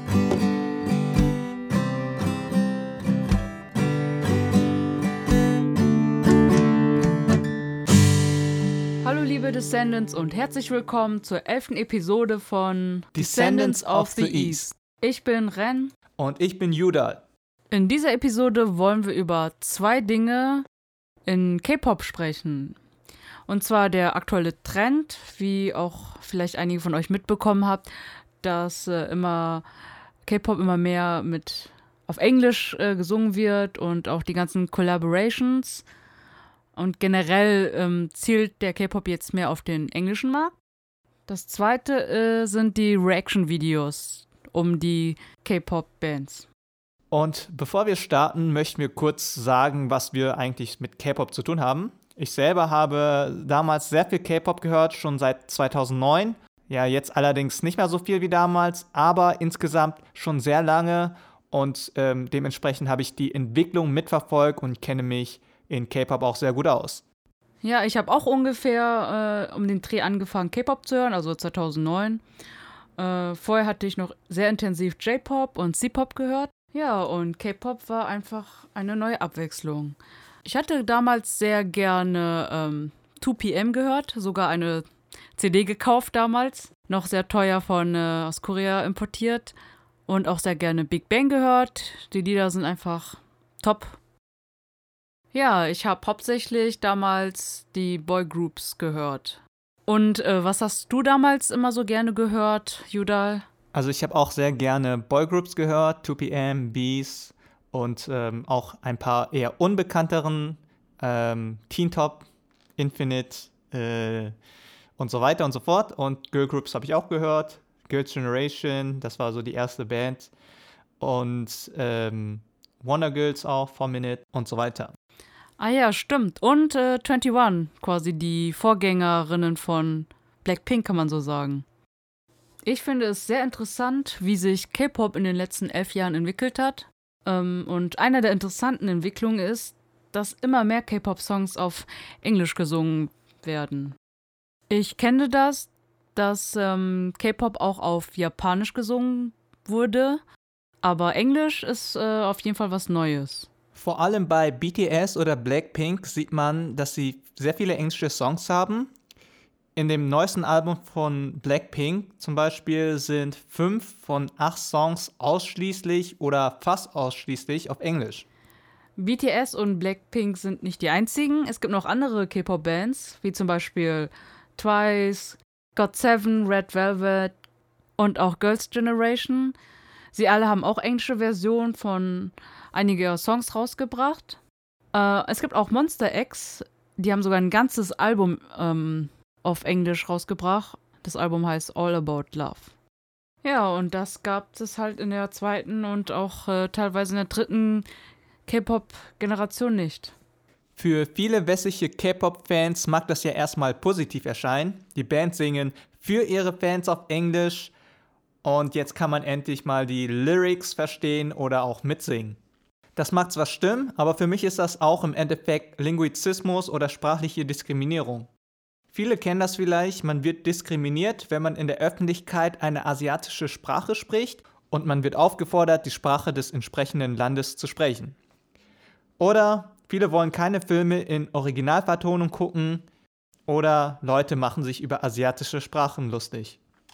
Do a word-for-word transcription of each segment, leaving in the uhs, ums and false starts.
Hallo liebe Descendants und herzlich willkommen zur elften Episode von Descendants of the East. Ich bin Ren. Und ich bin Judah. In dieser Episode wollen wir über zwei Dinge in K-Pop sprechen. Und zwar der aktuelle Trend, wie auch vielleicht einige von euch mitbekommen habt, dass äh, immer K-Pop immer mehr mit auf Englisch äh, gesungen wird und auch die ganzen Collaborations. Und generell ähm, zielt der K-Pop jetzt mehr auf den englischen Markt. Das zweite äh, sind die Reaction-Videos um die K-Pop-Bands. Und bevor wir starten, möchten wir kurz sagen, was wir eigentlich mit K-Pop zu tun haben. Ich selber habe damals sehr viel K-Pop gehört, schon seit zweitausendneun. Ja, jetzt allerdings nicht mehr so viel wie damals, aber insgesamt schon sehr lange. Und ähm, dementsprechend habe ich die Entwicklung mitverfolgt und kenne mich in K-Pop auch sehr gut aus. Ja, ich habe auch ungefähr äh, um den Dreh angefangen, K-Pop zu hören, also zweitausendneun. Äh, vorher hatte ich noch sehr intensiv J-Pop und C-Pop gehört. Ja, und K-Pop war einfach eine neue Abwechslung. Ich hatte damals sehr gerne ähm, two P M gehört, sogar eine C D gekauft damals. Noch sehr teuer von äh, aus Korea importiert. Und auch sehr gerne Big Bang gehört. Die Lieder sind einfach top. Ja, ich habe hauptsächlich damals die Boygroups gehört. Und äh, was hast du damals immer so gerne gehört, Judah? Also ich habe auch sehr gerne Boygroups gehört, two P M, Bees und ähm, auch ein paar eher unbekannteren, ähm, Teen Top, Infinite äh, und so weiter und so fort. Und Girlgroups habe ich auch gehört, Girls' Generation, das war so die erste Band. Und ähm, Wonder Girls auch, four minute und so weiter. Ah ja, stimmt. Und äh, einundzwanzig, quasi die Vorgängerinnen von Blackpink, kann man so sagen. Ich finde es sehr interessant, wie sich K-Pop in den letzten elf Jahren entwickelt hat. Ähm, und eine der interessanten Entwicklungen ist, dass immer mehr K-Pop-Songs auf Englisch gesungen werden. Ich kenne das, dass ähm, K-Pop auch auf Japanisch gesungen wurde, aber Englisch ist äh, auf jeden Fall was Neues. Vor allem bei B T S oder Blackpink sieht man, dass sie sehr viele englische Songs haben. In dem neuesten Album von Blackpink zum Beispiel sind fünf von acht Songs ausschließlich oder fast ausschließlich auf Englisch. B T S und Blackpink sind nicht die einzigen. Es gibt noch andere K-Pop-Bands, wie zum Beispiel Twice, got seven, Red Velvet und auch Girls' Generation. Sie alle haben auch englische Versionen von einigen ihrer Songs rausgebracht. Äh, es gibt auch Monster X, die haben sogar ein ganzes Album ähm, auf Englisch rausgebracht. Das Album heißt All About Love. Ja, und das gab es halt in der zweiten und auch äh, teilweise in der dritten K-Pop-Generation nicht. Für viele westliche K-Pop-Fans mag das ja erstmal positiv erscheinen. Die Bands singen für ihre Fans auf Englisch und jetzt kann man endlich mal die Lyrics verstehen oder auch mitsingen. Das mag zwar stimmen, aber für mich ist das auch im Endeffekt Linguizismus oder sprachliche Diskriminierung. Viele kennen das vielleicht, man wird diskriminiert, wenn man in der Öffentlichkeit eine asiatische Sprache spricht und man wird aufgefordert, die Sprache des entsprechenden Landes zu sprechen. Oder viele wollen keine Filme in Originalvertonung gucken oder Leute machen sich über asiatische Sprachen lustig.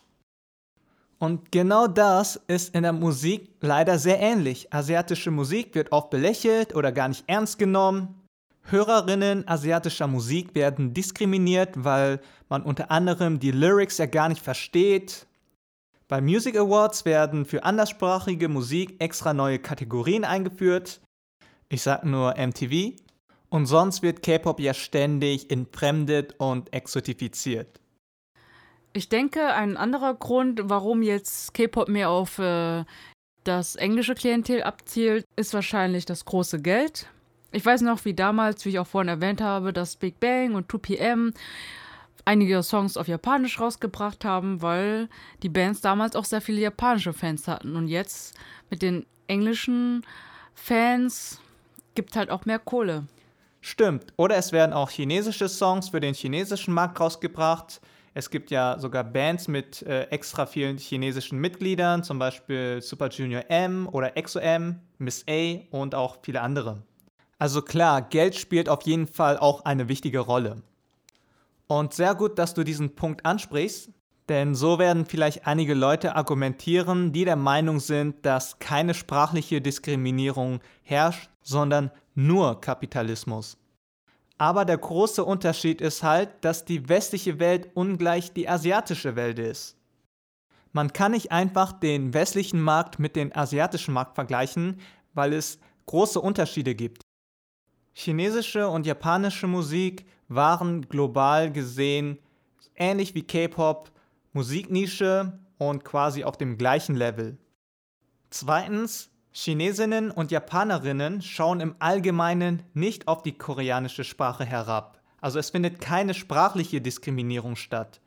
Und genau das ist in der Musik leider sehr ähnlich. Asiatische Musik wird oft belächelt oder gar nicht ernst genommen. Hörerinnen asiatischer Musik werden diskriminiert, weil man unter anderem die Lyrics ja gar nicht versteht. Bei Music Awards werden für anderssprachige Musik extra neue Kategorien eingeführt. Ich sag nur M T V. Und sonst wird K-Pop ja ständig entfremdet und exotifiziert. Ich denke, ein anderer Grund, warum jetzt K-Pop mehr auf äh, das englische Klientel abzielt, ist wahrscheinlich das große Geld. Ich weiß noch, wie damals, wie ich auch vorhin erwähnt habe, dass Big Bang und two P M einige Songs auf Japanisch rausgebracht haben, weil die Bands damals auch sehr viele japanische Fans hatten. Und jetzt mit den englischen Fans gibt halt auch mehr Kohle. Stimmt. Oder es werden auch chinesische Songs für den chinesischen Markt rausgebracht. Es gibt ja sogar Bands mit äh, extra vielen chinesischen Mitgliedern, zum Beispiel Super Junior M oder X O M, Miss A und auch viele andere. Also klar, Geld spielt auf jeden Fall auch eine wichtige Rolle. Und sehr gut, dass du diesen Punkt ansprichst, denn so werden vielleicht einige Leute argumentieren, die der Meinung sind, dass keine sprachliche Diskriminierung herrscht, sondern nur Kapitalismus. Aber der große Unterschied ist halt, dass die westliche Welt ungleich die asiatische Welt ist. Man kann nicht einfach den westlichen Markt mit dem asiatischen Markt vergleichen, weil es große Unterschiede gibt. Chinesische und japanische Musik waren global gesehen ähnlich wie K-Pop, Musiknische und quasi auf dem gleichen Level. Zweitens, Chinesinnen und Japanerinnen schauen im Allgemeinen nicht auf die koreanische Sprache herab. Also es findet keine sprachliche Diskriminierung statt.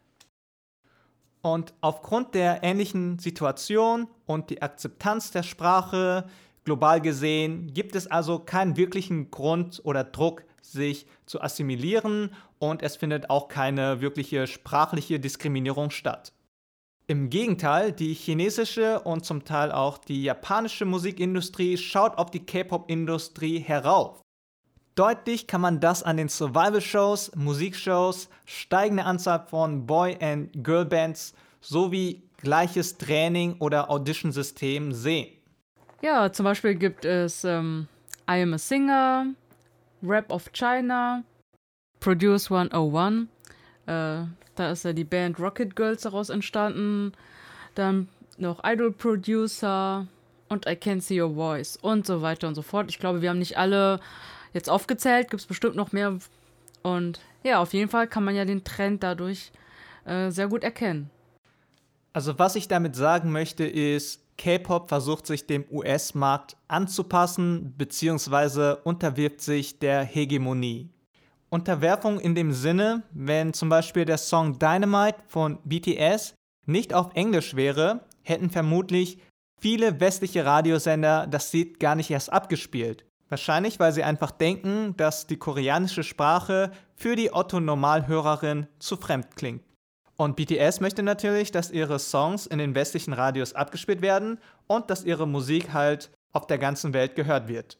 Und aufgrund der ähnlichen Situation und die Akzeptanz der Sprache, global gesehen, gibt es also keinen wirklichen Grund oder Druck, sich zu assimilieren und es findet auch keine wirkliche sprachliche Diskriminierung statt. Im Gegenteil, die chinesische und zum Teil auch die japanische Musikindustrie schaut auf die K-Pop-Industrie herauf. Deutlich kann man das an den Survival-Shows, Musikshows, steigende Anzahl von Boy- and Girl-Bands sowie gleiches Training oder Audition-System sehen. Ja, zum Beispiel gibt es ähm, I Am a Singer, Rap of China, Produce hundertundeins. Äh, da ist ja die Band Rocket Girls daraus entstanden. Dann noch Idol Producer und I Can See Your Voice und so weiter und so fort. Ich glaube, wir haben nicht alle jetzt aufgezählt, gibt es bestimmt noch mehr. Und ja, auf jeden Fall kann man ja den Trend dadurch äh, sehr gut erkennen. Also was ich damit sagen möchte ist, K-Pop versucht sich dem U S-Markt anzupassen bzw. unterwirft sich der Hegemonie. Unterwerfung in dem Sinne, wenn zum Beispiel der Song Dynamite von B T S nicht auf Englisch wäre, hätten vermutlich viele westliche Radiosender das Lied gar nicht erst abgespielt. Wahrscheinlich, weil sie einfach denken, dass die koreanische Sprache für die Otto-Normalhörerin zu fremd klingt. Und B T S möchte natürlich, dass ihre Songs in den westlichen Radios abgespielt werden und dass ihre Musik halt auf der ganzen Welt gehört wird.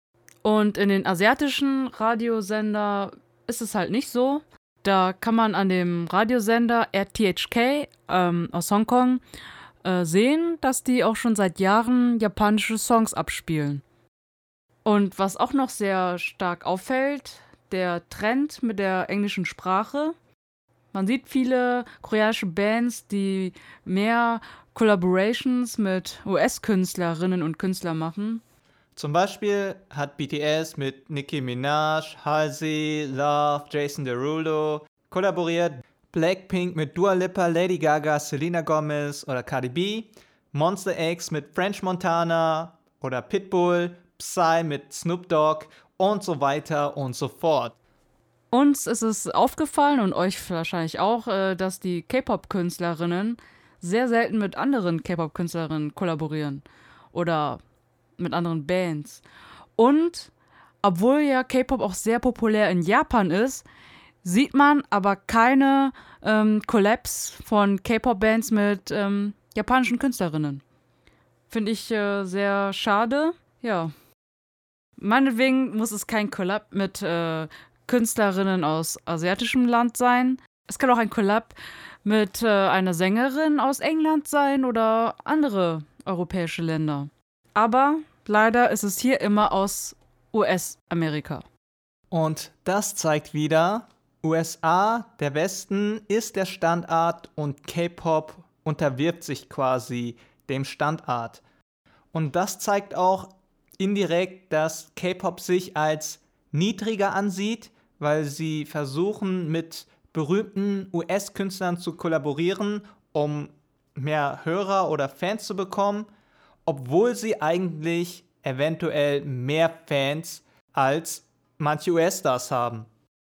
Und in den asiatischen Radiosender ist es halt nicht so. Da kann man an dem Radiosender R T H K ähm, aus Hongkong äh, sehen, dass die auch schon seit Jahren japanische Songs abspielen. Und was auch noch sehr stark auffällt, der Trend mit der englischen Sprache. Man sieht viele koreanische Bands, die mehr Collaborations mit U S-Künstlerinnen und Künstlern machen. Zum Beispiel hat B T S mit Nicki Minaj, Halsey, Love, Jason Derulo kollaboriert, Blackpink mit Dua Lipa, Lady Gaga, Selena Gomez oder Cardi B, Monster X mit French Montana oder Pitbull, Psy mit Snoop Dogg und so weiter und so fort. Uns ist es aufgefallen und euch wahrscheinlich auch, dass die K-Pop-Künstlerinnen sehr selten mit anderen K-Pop-Künstlerinnen kollaborieren oder mit anderen Bands. Und obwohl ja K-Pop auch sehr populär in Japan ist, sieht man aber keine ähm, Collabs von K-Pop-Bands mit ähm, japanischen Künstlerinnen. Finde ich äh, sehr schade. Ja. Meinetwegen muss es kein Collab mit äh, Künstlerinnen aus asiatischem Land sein. Es kann auch ein Collab mit äh, einer Sängerin aus England sein oder andere europäische Länder. Aber leider ist es hier immer aus U S-Amerika. Und das zeigt wieder, U S A, der Westen, ist der Standard und K-Pop unterwirft sich quasi dem Standard. Und das zeigt auch indirekt, dass K-Pop sich als niedriger ansieht, weil sie versuchen, mit berühmten U S-Künstlern zu kollaborieren, um mehr Hörer oder Fans zu bekommen, obwohl sie eigentlich eventuell mehr Fans als manche U S-Stars haben.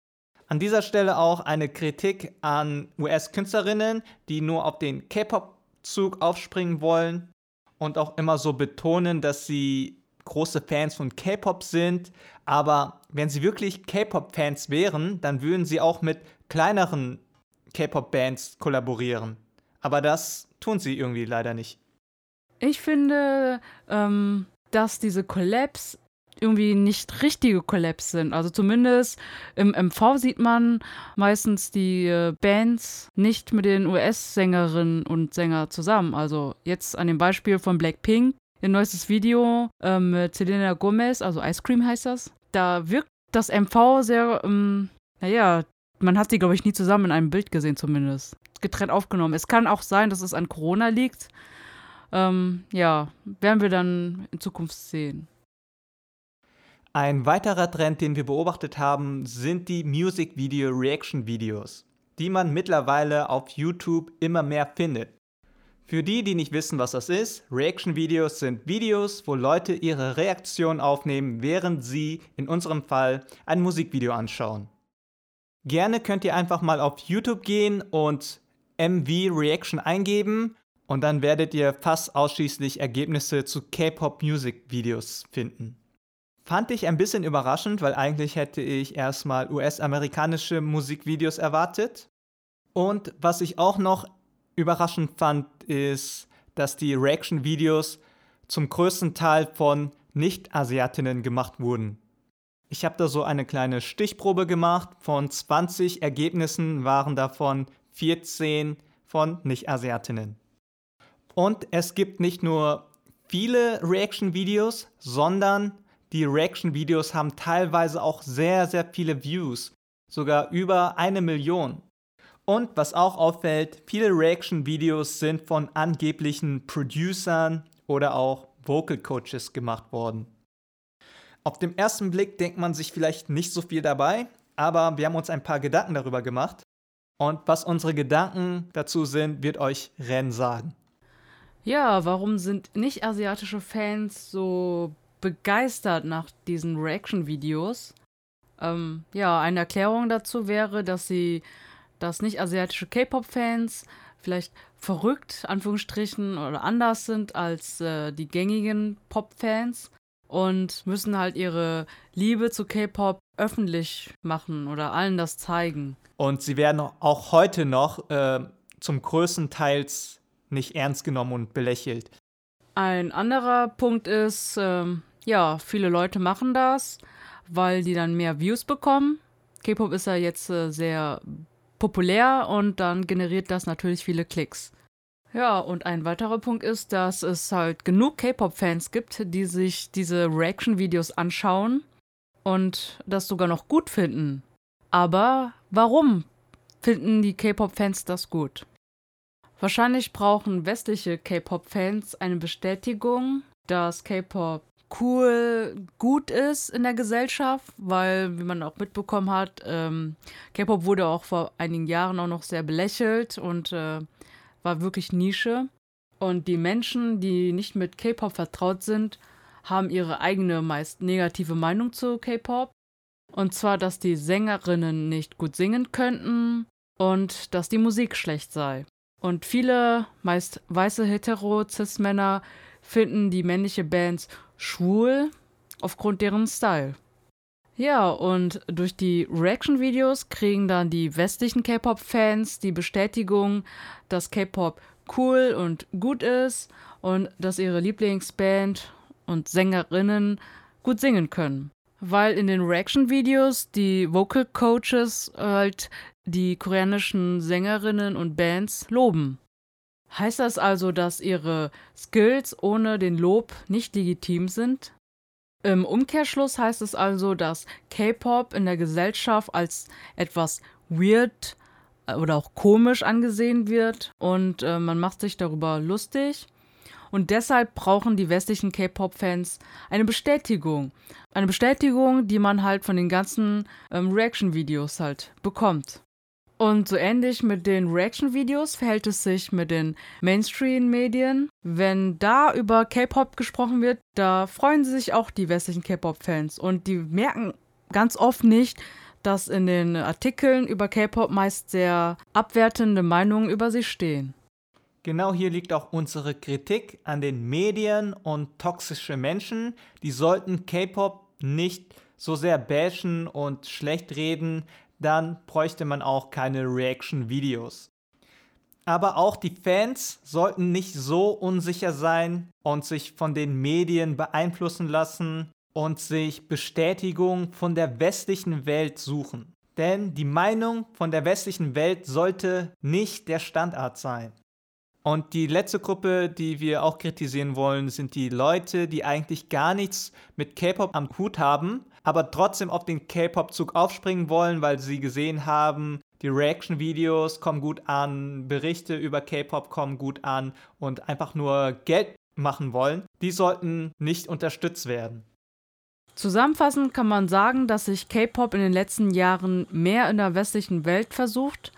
An dieser Stelle auch eine Kritik an U S-Künstlerinnen, die nur auf den K-Pop-Zug aufspringen wollen und auch immer so betonen, dass sie große Fans von K-Pop sind, aber wenn sie wirklich K-Pop-Fans wären, dann würden sie auch mit kleineren K-Pop-Bands kollaborieren. Aber das tun sie irgendwie leider nicht. Ich finde, ähm, dass diese Collabs irgendwie nicht richtige Collabs sind. Also zumindest im M V sieht man meistens die äh, Bands nicht mit den U S-Sängerinnen und Sängern zusammen. Also jetzt an dem Beispiel von Blackpink, ihr neuestes Video äh, mit Selena Gomez, also Ice Cream heißt das. Da wirkt das M V sehr, ähm, naja, man hat sie, glaube ich, nie zusammen in einem Bild gesehen zumindest. Getrennt aufgenommen. Es kann auch sein, dass es an Corona liegt. Ähm, ja, werden wir dann in Zukunft sehen. Ein weiterer Trend, den wir beobachtet haben, sind die Music-Video-Reaction-Videos, die man mittlerweile auf YouTube immer mehr findet. Für die, die nicht wissen, was das ist, Reaction-Videos sind Videos, wo Leute ihre Reaktion aufnehmen, während sie, in unserem Fall, ein Musikvideo anschauen. Gerne könnt ihr einfach mal auf YouTube gehen und M V Reaction eingeben und dann werdet ihr fast ausschließlich Ergebnisse zu K-Pop-Music-Videos finden. Fand ich ein bisschen überraschend, weil eigentlich hätte ich erstmal U S-amerikanische Musikvideos erwartet. Und was ich auch noch überraschend fand, ist, dass die Reaction-Videos zum größten Teil von Nicht-Asiatinnen gemacht wurden. Ich habe da so eine kleine Stichprobe gemacht. Von zwanzig Ergebnissen waren davon vierzehn von Nicht-Asiatinnen. Und es gibt nicht nur viele Reaction-Videos, sondern die Reaction-Videos haben teilweise auch sehr, sehr viele Views. Sogar über eine Million. Und was auch auffällt, viele Reaction-Videos sind von angeblichen Producern oder auch Vocal Coaches gemacht worden. Auf den ersten Blick denkt man sich vielleicht nicht so viel dabei, aber wir haben uns ein paar Gedanken darüber gemacht. Und was unsere Gedanken dazu sind, wird euch Ren sagen. Ja, warum sind nicht-asiatische Fans so begeistert nach diesen Reaction-Videos? Ähm, ja, eine Erklärung dazu wäre, dass sie, dass nicht-asiatische K-Pop-Fans vielleicht verrückt, Anführungsstrichen, oder anders sind als äh, die gängigen Pop-Fans und müssen halt ihre Liebe zu K-Pop öffentlich machen oder allen das zeigen. Und sie werden auch heute noch äh, zum größten Teil nicht ernst genommen und belächelt. Ein anderer Punkt ist, ähm, ja, viele Leute machen das, weil die dann mehr Views bekommen. K-Pop ist ja jetzt äh, sehr populär und dann generiert das natürlich viele Klicks. Ja, und ein weiterer Punkt ist, dass es halt genug K-Pop-Fans gibt, die sich diese Reaction-Videos anschauen und das sogar noch gut finden. Aber warum finden die K-Pop-Fans das gut? Wahrscheinlich brauchen westliche K-Pop-Fans eine Bestätigung, dass K-Pop cool, gut ist in der Gesellschaft, weil, wie man auch mitbekommen hat, ähm, K-Pop wurde auch vor einigen Jahren auch noch sehr belächelt und äh, war wirklich Nische. Und die Menschen, die nicht mit K-Pop vertraut sind, haben ihre eigene, meist negative Meinung zu K-Pop. Und zwar, dass die Sängerinnen nicht gut singen könnten und dass die Musik schlecht sei. Und viele, meist weiße hetero-cis-Männer finden die männliche Bands schwul aufgrund deren Style. Ja, und durch die Reaction-Videos kriegen dann die westlichen K-Pop-Fans die Bestätigung, dass K-Pop cool und gut ist und dass ihre Lieblingsband und Sängerinnen gut singen können. Weil in den Reaction-Videos die Vocal Coaches halt die koreanischen Sängerinnen und Bands loben. Heißt das also, dass ihre Skills ohne den Lob nicht legitim sind? Im Umkehrschluss heißt es also, dass K-Pop in der Gesellschaft als etwas weird oder auch komisch angesehen wird und äh, man macht sich darüber lustig. Und deshalb brauchen die westlichen K-Pop-Fans eine Bestätigung. Eine Bestätigung, die man halt von den ganzen ähm, Reaction-Videos halt bekommt. Und so ähnlich mit den Reaction-Videos verhält es sich mit den Mainstream-Medien. Wenn da über K-Pop gesprochen wird, da freuen sich auch die westlichen K-Pop-Fans. Und die merken ganz oft nicht, dass in den Artikeln über K-Pop meist sehr abwertende Meinungen über sie stehen. Genau hier liegt auch unsere Kritik an den Medien und toxische Menschen. Die sollten K-Pop nicht so sehr bashen und schlecht reden, dann bräuchte man auch keine Reaction-Videos. Aber auch die Fans sollten nicht so unsicher sein und sich von den Medien beeinflussen lassen und sich Bestätigung von der westlichen Welt suchen. Denn die Meinung von der westlichen Welt sollte nicht der Standard sein. Und die letzte Gruppe, die wir auch kritisieren wollen, sind die Leute, die eigentlich gar nichts mit K-Pop am Hut haben, aber trotzdem auf den K-Pop-Zug aufspringen wollen, weil sie gesehen haben, die Reaction-Videos kommen gut an, Berichte über K-Pop kommen gut an und einfach nur Geld machen wollen. Die sollten nicht unterstützt werden. Zusammenfassend kann man sagen, dass sich K-Pop in den letzten Jahren mehr in der westlichen Welt versucht.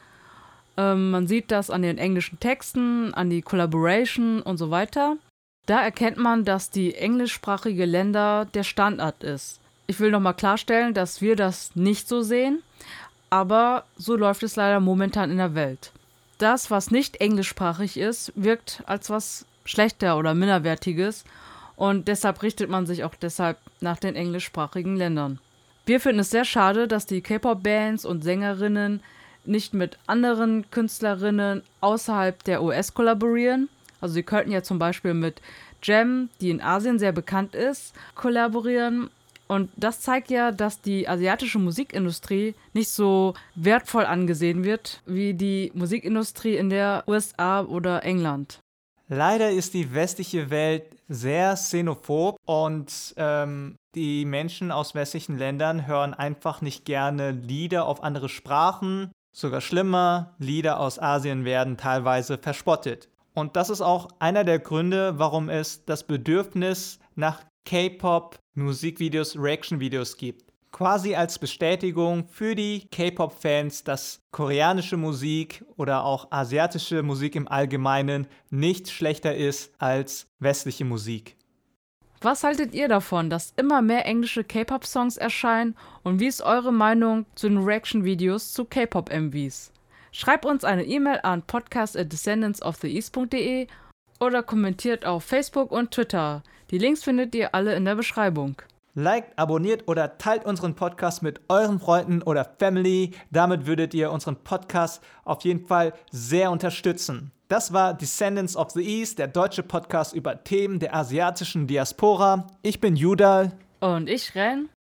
Ähm, man sieht das an den englischen Texten, an die Collaboration und so weiter. Da erkennt man, dass die englischsprachige Länder der Standard ist. Ich will nochmal klarstellen, dass wir das nicht so sehen, aber so läuft es leider momentan in der Welt. Das, was nicht englischsprachig ist, wirkt als was schlechter oder minderwertiges. Und deshalb richtet man sich auch deshalb nach den englischsprachigen Ländern. Wir finden es sehr schade, dass die K-Pop-Bands und Sängerinnen nicht mit anderen Künstlerinnen außerhalb der U S kollaborieren. Also sie könnten ja zum Beispiel mit Gem, die in Asien sehr bekannt ist, kollaborieren. Und das zeigt ja, dass die asiatische Musikindustrie nicht so wertvoll angesehen wird wie die Musikindustrie in der U S A oder England. Leider ist die westliche Welt sehr xenophob und ähm, die Menschen aus westlichen Ländern hören einfach nicht gerne Lieder auf andere Sprachen. Sogar schlimmer, Lieder aus Asien werden teilweise verspottet. Und das ist auch einer der Gründe, warum es das Bedürfnis nach K-Pop-Musikvideos, Reaction-Videos gibt. Quasi als Bestätigung für die K-Pop-Fans, dass koreanische Musik oder auch asiatische Musik im Allgemeinen nicht schlechter ist als westliche Musik. Was haltet ihr davon, dass immer mehr englische K-Pop-Songs erscheinen und wie ist eure Meinung zu den Reaction-Videos zu K-Pop-M Vs? Schreibt uns eine E-Mail an podcast at descendants of the east punkt de oder kommentiert auf Facebook und Twitter. Die Links findet ihr alle in der Beschreibung. Liked, abonniert oder teilt unseren Podcast mit euren Freunden oder Family. Damit würdet ihr unseren Podcast auf jeden Fall sehr unterstützen. Das war Descendants of the East, der deutsche Podcast über Themen der asiatischen Diaspora. Ich bin Judal. Und ich, Ren.